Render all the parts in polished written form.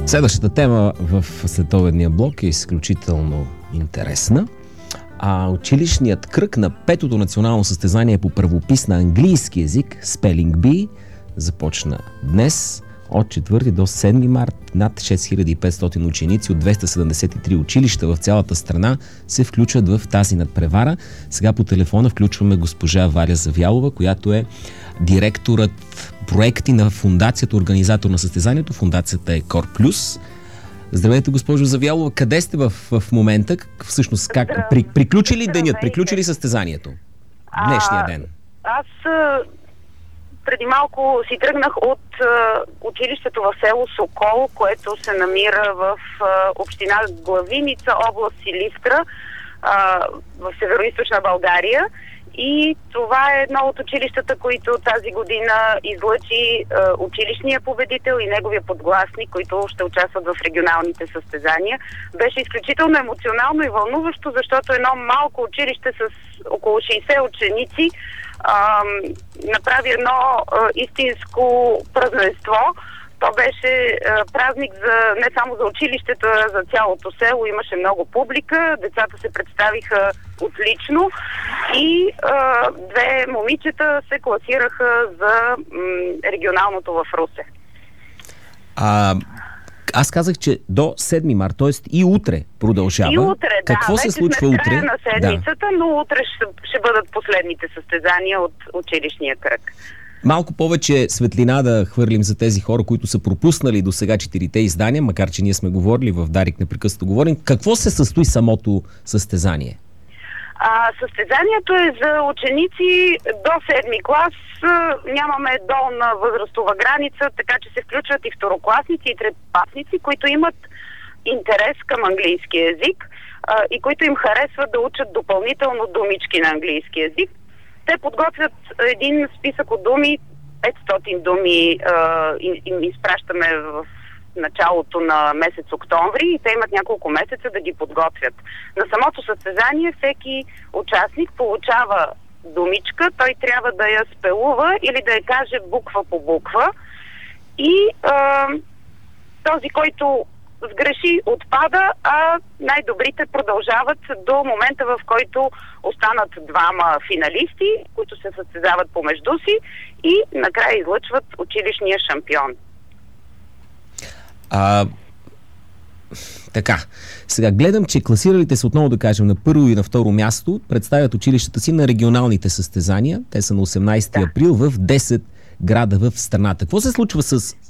Следващата тема в следобедния блок е изключително интересна. Училищният кръг на 5-то национално състезание по правопис на английски език, Spelling Bee, започна днес от 4 до 7 март. Над 6500 ученици от 273 училища в цялата страна се включват в тази надпревара. Сега по телефона включваме госпожа Валя Завялова, която е директорът проекти на фундацията, организатор на състезанието. Фундацията е Кор Плюс. Здравейте, госпожо Завялова. Къде сте в момента? Всъщност, приключи ли денят? Приключи ли състезанието? Днешния ден? Аз преди малко си тръгнах от училището в село Сокол, което се намира в община Главиница, област Силистра, в североизточна България. И това е едно от училищата, които тази година излъчи училищния победител и неговия подгласник, които ще участват в регионалните състезания. Беше изключително емоционално и вълнуващо, защото едно малко училище с около 60 ученици направи едно истинско празненство. То беше празник не само за училището, а за цялото село. Имаше много публика, децата се представиха отлично и две момичета се класираха за регионалното в Русе. Аз казах, че до 7 марта, т.е. и утре продължава. И утре, да. Какво се случва утре? Края на седмицата, но утре ще бъдат последните състезания от училищния кръг. Малко повече светлина да хвърлим за тези хора, които са пропуснали до сега 4-те издания, макар че ние сме говорили в Дарик непрекъснато говорим. Какво се състои самото състезание? Състезанието е за ученици до 7 клас. Нямаме долна възрастова граница, така че се включват и второкласници, и третокласници, които имат интерес към английски език и които им харесват да учат допълнително думички на английски език. Те подготвят един списък от думи, 500 думи им изпращаме в началото на месец октомври и те имат няколко месеца да ги подготвят. На самото състезание всеки участник получава думичка, той трябва да я спелува или да я каже буква по буква и този, който сгреши, отпада, а най-добрите продължават до момента, в който останат двама финалисти, които се състезават помежду си и накрая излъчват училищния шампион. Така, сега гледам, че класиралите се, отново да кажем, на първо и на второ място представят училищата си на регионалните състезания. Те са на 18 април в 10 града в страната. Какво се случва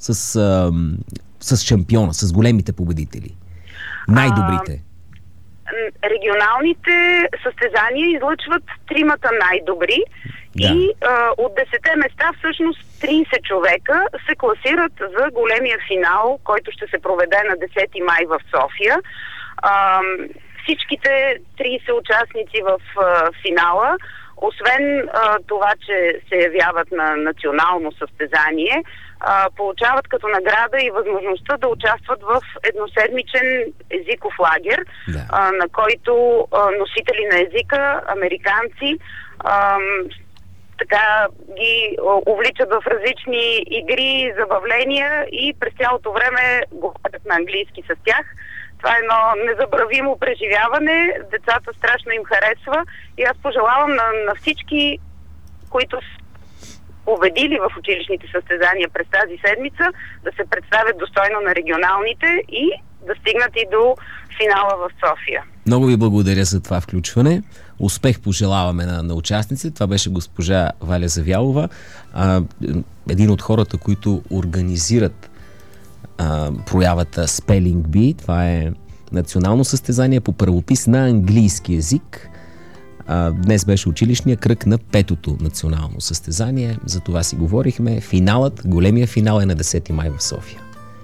с шампиона, с големите победители? Най-добрите? Регионалните състезания излъчват тримата най-добри и от 10 места всъщност 30 човека се класират за големия финал, който ще се проведе на 10 май в София. Всичките 30 участници в финала, освен това, че се явяват на национално състезание, получават като награда и възможността да участват в едноседмичен езиков лагер, на който носители на езика, американци, така ги увличат в различни игри, забавления и през цялото време говорят на английски с тях. Това е едно незабравимо преживяване, децата страшно им харесва и аз пожелавам на всички, които победили в училищните състезания през тази седмица, да се представят достойно на регионалните и да стигнат и до финала в София. Много ви благодаря за това включване. Успех пожелаваме на участниците. Това беше госпожа Валя Завялова, един от хората, които организират проявата Spelling Bee. Това е национално състезание по правопис на английски език. Днес беше училищния кръг на 5-то национално състезание. За това си говорихме. Големия финал е на 10 май в София.